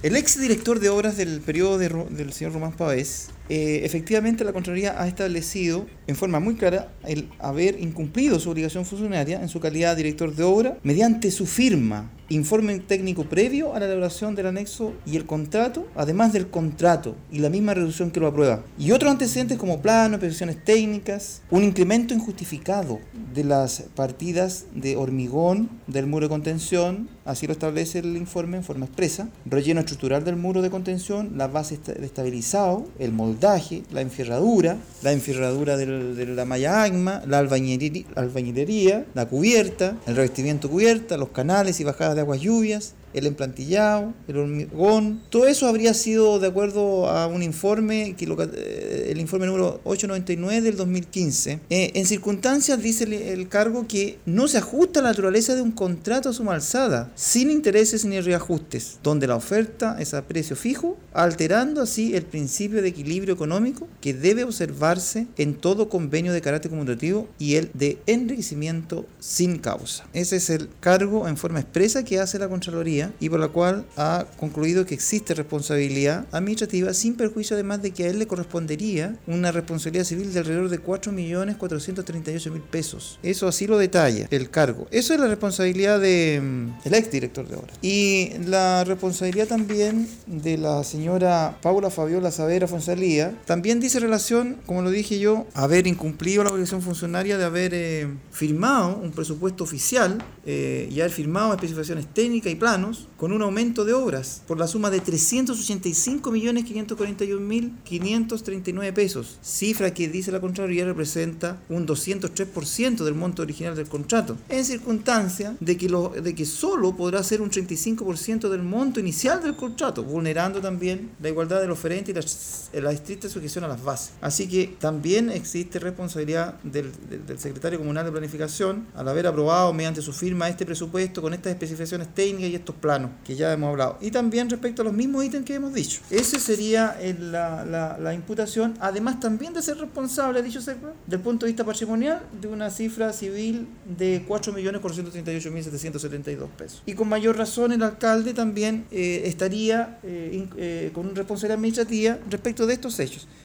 El ex director de obras del periodo del señor Román Pavés, efectivamente la Contraloría ha establecido en forma muy clara el haber incumplido su obligación funcionaria en su calidad de director de obra mediante su firma, informe técnico previo a la elaboración del anexo y el contrato, además del contrato y la misma resolución que lo aprueba. Y otros antecedentes como planos, peticiones técnicas, un incremento injustificado de las partidas de hormigón del muro de contención, así lo establece el informe en forma expresa, relleno estructural del muro de contención, la base de estabilizado, el moldaje, la enfierradura de la malla AGMA, la albañilería, la cubierta, el revestimiento cubierta, los canales y bajadas de aguas lluvias, el emplantillado, el hormigón, todo eso habría sido de acuerdo a un informe, el informe número 899 del 2015. En circunstancias, dice el cargo, que no se ajusta a la naturaleza de un contrato a suma alzada, sin intereses ni reajustes, donde la oferta es a precio fijo, alterando así el principio de equilibrio económico que debe observarse en todo convenio de carácter conmutativo y el de enriquecimiento sin causa. Ese es el cargo en forma expresa que hace la Contraloría y por la cual ha concluido que existe responsabilidad administrativa, sin perjuicio además de que a él le correspondería una responsabilidad civil de alrededor de 4.438.000 pesos. Eso así lo detalla el cargo. Eso es la responsabilidad del ex director de obras. Y la responsabilidad también de la señora Paula Fabiola Saavedra Fonsalía también dice relación, como lo dije yo, haber incumplido la obligación funcionaria de haber firmado un presupuesto oficial y haber firmado especificaciones técnicas y planos con un aumento de obras por la suma de 385.541.539 pesos, cifra que dice la Contraloría representa un 203% del monto original del contrato, en circunstancia de que solo podrá ser un 35% del monto inicial del contrato, vulnerando también la igualdad del oferente y la estricta sujeción a las bases. Así que también existe responsabilidad del secretario comunal de planificación al haber aprobado mediante su firma este presupuesto con estas especificaciones técnicas y estos planos que ya hemos hablado, y también respecto a los mismos ítems que hemos dicho. Ese sería la imputación, además también de ser responsable, dicho sea, del punto de vista patrimonial, de una cifra civil de 4.438.772 pesos. Y con mayor razón el alcalde también estaría con responsabilidad administrativa respecto de estos hechos.